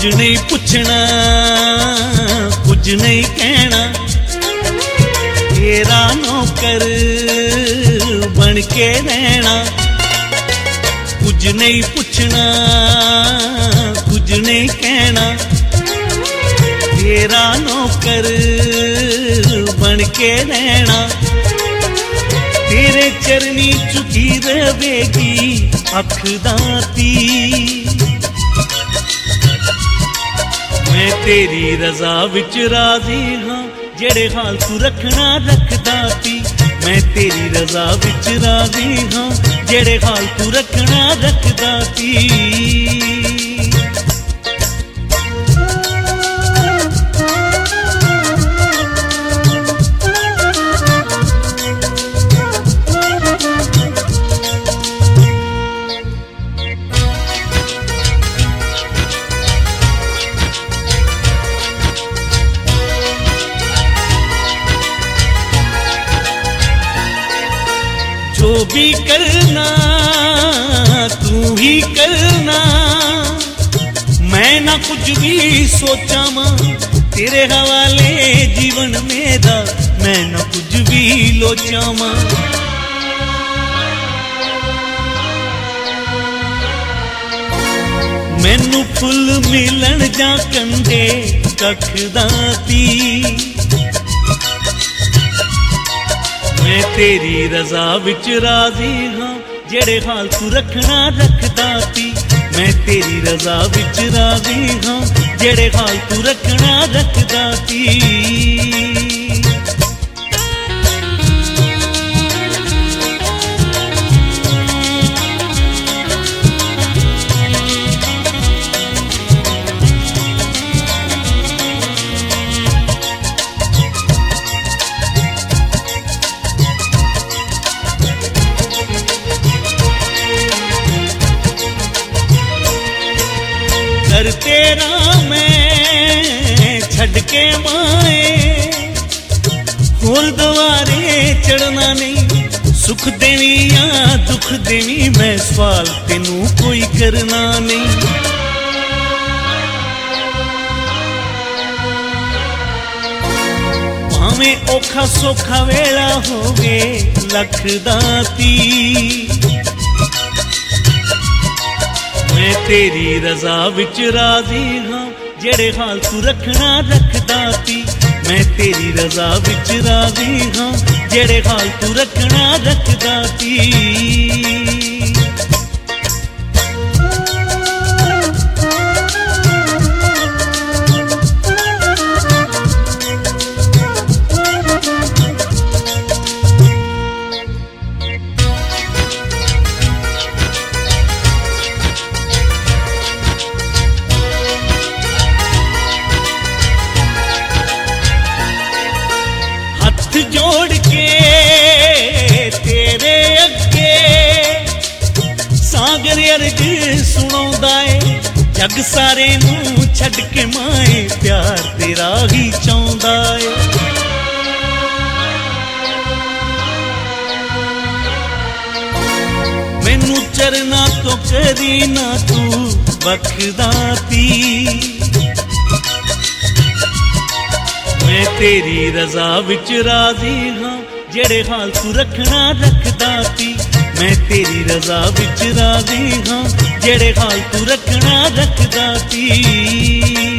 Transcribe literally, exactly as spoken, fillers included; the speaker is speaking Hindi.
कुछ नहीं पुछना कुछ नहीं कहना, तेरा नौकर बन के रहना। कुछ नहीं पुछना कुछ नहीं कहना, तेरा नौकर बन के रहना। तेरे चरनी झुकी रहेगी अख दाती, मैं तेरी रजा विच राजी हाँ, जेड़े हाल तू रखना रखदा पी। मैं तेरी रजा विच राजी हाँ, जेड़े हाल तू रखना रखदा पी। जो भी करना तू ही करना, मैं ना कुछ भी सोचा मां, तेरे हवाले जीवन मेरा मैं ना कुछ भी लोचा मां। मैनू फुल मिलन जा कंडे कख दाती, मैं तेरी रजा विच राजी हाँ, जेड़े हाल तू रखना रखदा पी। मैं तेरी रजा विच राजी हाँ, जेड़े हाल तू रखना रखदा पी। घर तेरा मैं छड़ के माए, होर दुआरे चढ़ना नहीं। सुख देवी या दुख देवी मैं सवाल तेनू कोई करना नहीं। भावें औखा सौखा वेला होवे लख दाती, मैं तेरी रजा विच राजी हाँ, जेड़े हाल तू रखना रखदा पी। मैं तेरी रजा विच राजी हाँ, जेड़े हाल तू रखना रखदा पी। जोड़ के तेरे अगे सागर अर्ज सुनाउंदा है, जग सारे नू छड़ के माए प्यार तेरा ही चाहुंदा है। मैनू चरना तो करी ना तू बखदा पी, मैं तेरी रजा विच राजी हाँ, जेड़े हाल तू रखना रखदा पी। मैं तेरी रजा विच राजी हाँ, जेड़े हाल तू रखना रखदा पी।